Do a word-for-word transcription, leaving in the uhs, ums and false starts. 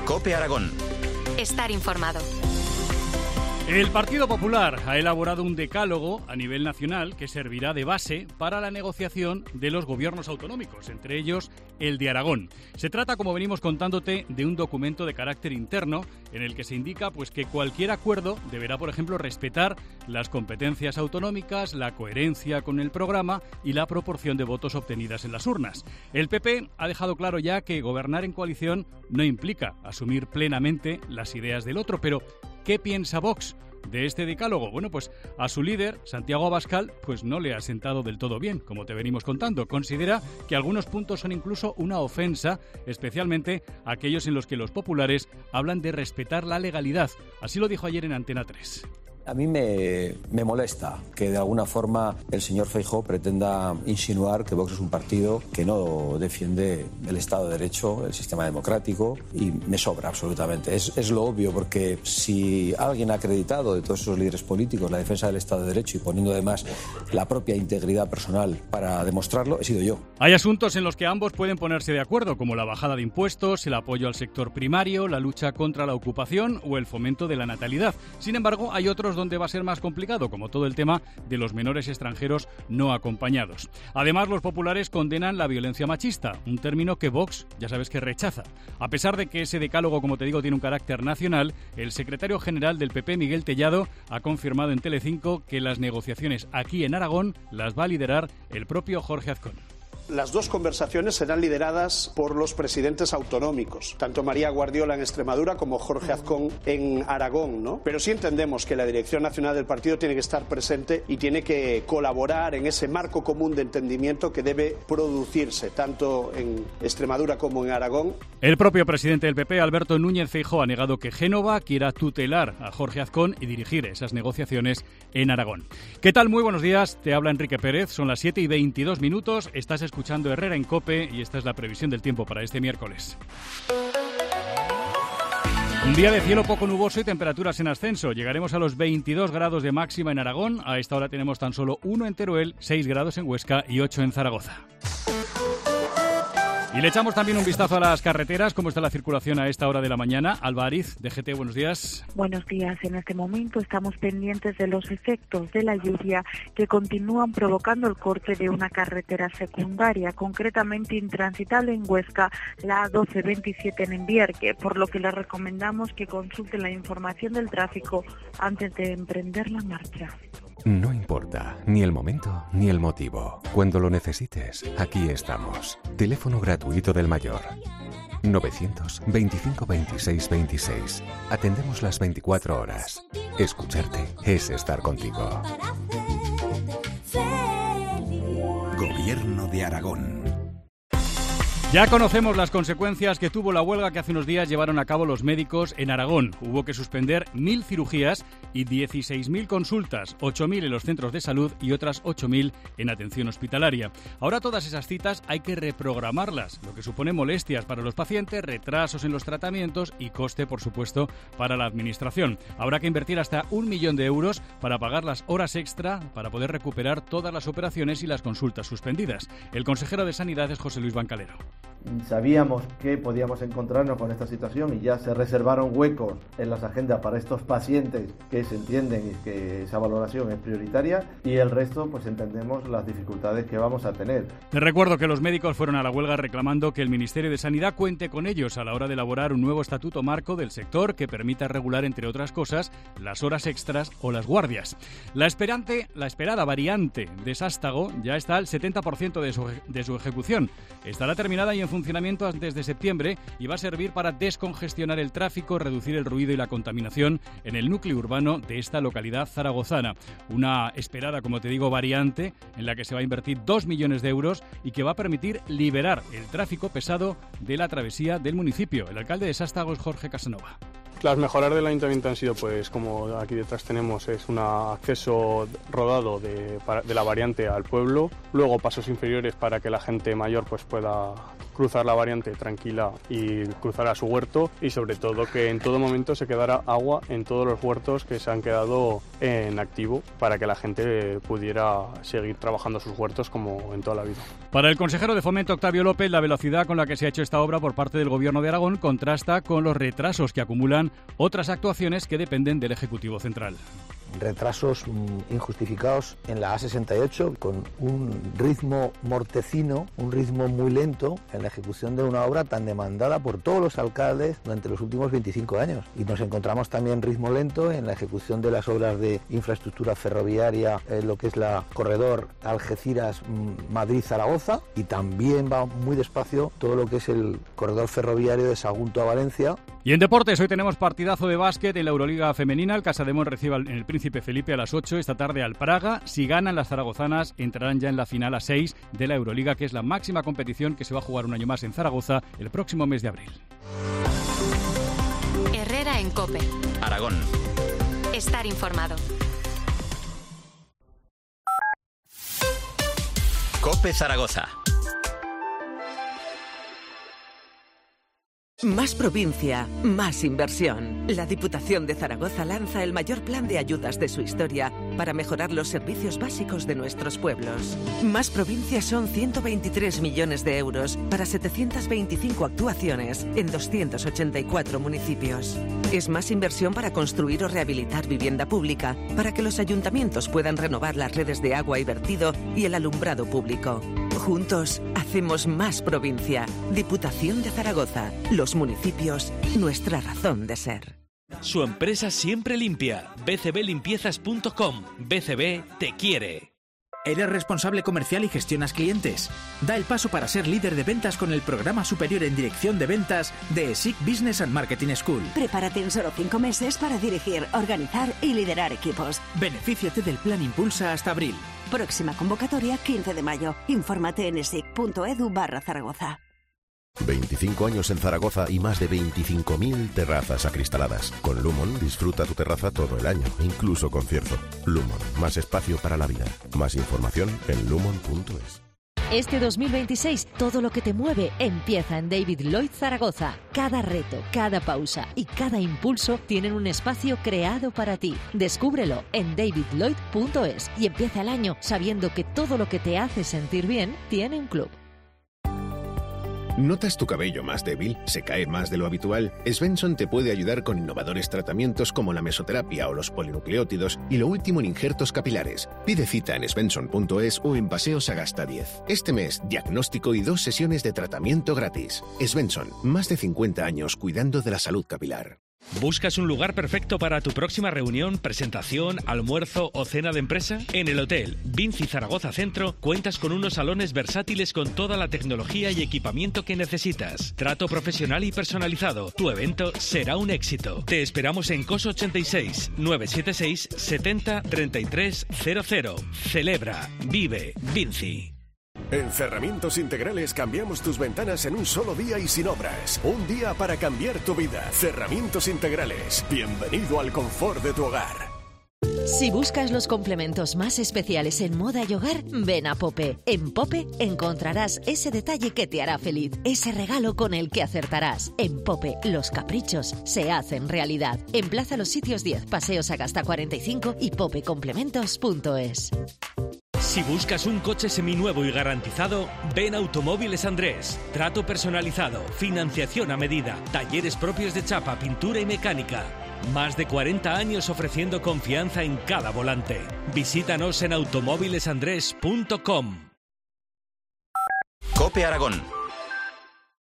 COPE Aragón. Estar informado. El Partido Popular ha elaborado un decálogo a nivel nacional que servirá de base para la negociación de los gobiernos autonómicos, entre ellos el de Aragón. Se trata, como venimos contándote, de un documento de carácter interno en el que se indica pues, que cualquier acuerdo deberá, por ejemplo, respetar las competencias autonómicas, la coherencia con el programa y la proporción de votos obtenidas en las urnas. El P P ha dejado claro ya que gobernar en coalición no implica asumir plenamente las ideas del otro, pero ¿qué piensa Vox de este decálogo? Bueno, pues a su líder, Santiago Abascal, pues no le ha sentado del todo bien, como te venimos contando. Considera que algunos puntos son incluso una ofensa, especialmente aquellos en los que los populares hablan de respetar la legalidad. Así lo dijo ayer en Antena tres. A mí me, me molesta que de alguna forma el señor Feijóo pretenda insinuar que Vox es un partido que no defiende el Estado de Derecho, el sistema democrático, y me sobra absolutamente. Es, es lo obvio, porque si alguien ha acreditado de todos esos líderes políticos la defensa del Estado de Derecho y poniendo además la propia integridad personal para demostrarlo, he sido yo. Hay asuntos en los que ambos pueden ponerse de acuerdo, como la bajada de impuestos, el apoyo al sector primario, la lucha contra la ocupación o el fomento de la natalidad. Sin embargo, hay otros donde va a ser más complicado, como todo el tema de los menores extranjeros no acompañados. Además, los populares condenan la violencia machista, un término que Vox ya sabes que rechaza. A pesar de que ese decálogo, como te digo, tiene un carácter nacional, el secretario general del P P, Miguel Tellado, ha confirmado en Telecinco que las negociaciones aquí en Aragón las va a liderar el propio Jorge Azcón. Las dos conversaciones serán lideradas por los presidentes autonómicos, tanto María Guardiola en Extremadura como Jorge Azcón en Aragón, ¿no? Pero sí entendemos que la dirección nacional del partido tiene que estar presente y tiene que colaborar en ese marco común de entendimiento que debe producirse tanto en Extremadura como en Aragón. El propio presidente del P P, Alberto Núñez Feijóo, ha negado que Génova quiera tutelar a Jorge Azcón y dirigir esas negociaciones en Aragón. ¿Qué tal? Muy buenos días, te habla Enrique Pérez, son las siete y veintidós minutos, estás escuchando escuchando Herrera en COPE y esta es la previsión del tiempo para este miércoles. Un día de cielo poco nuboso y temperaturas en ascenso. Llegaremos a los veintidós grados de máxima en Aragón. A esta hora tenemos tan solo uno en Teruel, seis grados en Huesca y ocho en Zaragoza. Y le echamos también un vistazo a las carreteras, cómo está la circulación a esta hora de la mañana. Alba Ariz, D G T, buenos días. Buenos días. En este momento estamos pendientes de los efectos de la lluvia que continúan provocando el corte de una carretera secundaria, concretamente intransitable en Huesca, la A doce veintisiete en Envierque, por lo que les recomendamos que consulten la información del tráfico antes de emprender la marcha. No importa ni el momento ni el motivo. Cuando lo necesites, aquí estamos. Teléfono gratuito del mayor. novecientos veinticinco veintiséis veintiséis. Atendemos las veinticuatro horas. Escucharte es estar contigo. Gobierno de Aragón. Ya conocemos las consecuencias que tuvo la huelga que hace unos días llevaron a cabo los médicos en Aragón. Hubo que suspender mil cirugías y dieciséis mil consultas, ocho mil en los centros de salud y otras ocho mil en atención hospitalaria. Ahora todas esas citas hay que reprogramarlas, lo que supone molestias para los pacientes, retrasos en los tratamientos y coste, por supuesto, para la administración. Habrá que invertir hasta un millón de euros para pagar las horas extra para poder recuperar todas las operaciones y las consultas suspendidas. El consejero de Sanidad es José Luis Bancalero. Sabíamos que podíamos encontrarnos con esta situación y ya se reservaron huecos en las agendas para estos pacientes que se entienden y que esa valoración es prioritaria, y el resto pues entendemos las dificultades que vamos a tener. Te recuerdo que los médicos fueron a la huelga reclamando que el Ministerio de Sanidad cuente con ellos a la hora de elaborar un nuevo estatuto marco del sector que permita regular, entre otras cosas, las horas extras o las guardias. La, esperante, la esperada variante de Sástago ya está al setenta por ciento de su, de su ejecución. Estará terminada y en funcionamiento antes de septiembre y va a servir para descongestionar el tráfico, reducir el ruido y la contaminación en el núcleo urbano de esta localidad zaragozana. Una esperada, como te digo, variante en la que se va a invertir dos millones de euros y que va a permitir liberar el tráfico pesado de la travesía del municipio. El alcalde de Sástago es Jorge Casanova. Las mejoras del ayuntamiento han sido, pues como aquí detrás tenemos, es un acceso rodado de, de la variante al pueblo, luego pasos inferiores para que la gente mayor pues pueda cruzar la variante tranquila y cruzar a su huerto, y sobre todo que en todo momento se quedara agua en todos los huertos que se han quedado en activo para que la gente pudiera seguir trabajando sus huertos como en toda la vida. Para el consejero de Fomento, Octavio López, la velocidad con la que se ha hecho esta obra por parte del Gobierno de Aragón contrasta con los retrasos que acumulan otras actuaciones que dependen del Ejecutivo Central. Retrasos injustificados en la A sesenta y ocho, con un ritmo mortecino, un ritmo muy lento en la ejecución de una obra tan demandada por todos los alcaldes durante los últimos veinticinco años. Y nos encontramos también ritmo lento en la ejecución de las obras de infraestructura ferroviaria, en lo que es la corredor Algeciras-Madrid-Zaragoza, y también va muy despacio todo lo que es el corredor ferroviario de Sagunto a Valencia. Y en deportes, hoy tenemos partidazo de básquet en la Euroliga femenina. El Casademón recibe en el Príncipe Felipe a las ocho, esta tarde al Praga. Si ganan, las zaragozanas entrarán ya en la final a seis de la Euroliga, que es la máxima competición que se va a jugar un año más en Zaragoza el próximo mes de abril. Herrera en COPE. Aragón. Estar informado. COPE Zaragoza. Más provincia, más inversión. La Diputación de Zaragoza lanza el mayor plan de ayudas de su historia para mejorar los servicios básicos de nuestros pueblos. Más provincia son ciento veintitrés millones de euros para setecientas veinticinco actuaciones en doscientos ochenta y cuatro municipios. Es más inversión para construir o rehabilitar vivienda pública, para que los ayuntamientos puedan renovar las redes de agua y vertido y el alumbrado público. Juntos hacemos más provincia. Diputación de Zaragoza. Los municipios, nuestra razón de ser. Su empresa siempre limpia. b c b limpiezas punto com. B C B te quiere. ¿Eres responsable comercial y gestionas clientes? Da el paso para ser líder de ventas con el programa superior en dirección de ventas de ESIC Business and Marketing School. Prepárate en solo cinco meses para dirigir, organizar y liderar equipos. Benefíciate del plan Impulsa hasta abril. Próxima convocatoria quince de mayo. Infórmate en esic punto edu barra Zaragoza. veinticinco años en Zaragoza y más de veinticinco mil terrazas acristaladas. Con Lumon disfruta tu terraza todo el año, incluso con cierzo. Lumon, más espacio para la vida. Más información en lumon punto es. Este dos mil veintiséis, todo lo que te mueve empieza en David Lloyd Zaragoza. Cada reto, cada pausa y cada impulso tienen un espacio creado para ti. Descúbrelo en david lloyd punto es y empieza el año sabiendo que todo lo que te hace sentir bien tiene un club. ¿Notas tu cabello más débil? ¿Se cae más de lo habitual? Svensson te puede ayudar con innovadores tratamientos como la mesoterapia o los polinucleótidos y lo último en injertos capilares. Pide cita en svensson punto es o en Paseo Sagasta diez. Este mes, diagnóstico y dos sesiones de tratamiento gratis. Svensson, más de cincuenta años cuidando de la salud capilar. ¿Buscas un lugar perfecto para tu próxima reunión, presentación, almuerzo o cena de empresa? En el Hotel Vinci Zaragoza Centro cuentas con unos salones versátiles con toda la tecnología y equipamiento que necesitas. Trato profesional y personalizado. Tu evento será un éxito. Te esperamos en COS ochenta y seis, novecientos setenta y seis, setenta, treinta y tres cero cero. Celebra, vive, Vinci. En Cerramientos Integrales cambiamos tus ventanas en un solo día y sin obras. Un día para cambiar tu vida. Cerramientos Integrales. Bienvenido al confort de tu hogar. Si buscas los complementos más especiales en moda y hogar, ven a Pope. En Pope encontrarás ese detalle que te hará feliz, ese regalo con el que acertarás. En Pope, los caprichos se hacen realidad. En Plaza Los Sitios diez, Paseo Sagasta cuarenta y cinco y pope complementos punto es. Si buscas un coche seminuevo y garantizado, ven a Automóviles Andrés. Trato personalizado, financiación a medida, talleres propios de chapa, pintura y mecánica. Más de cuarenta años ofreciendo confianza en cada volante. Visítanos en automóviles andrés punto com. COPE Aragón.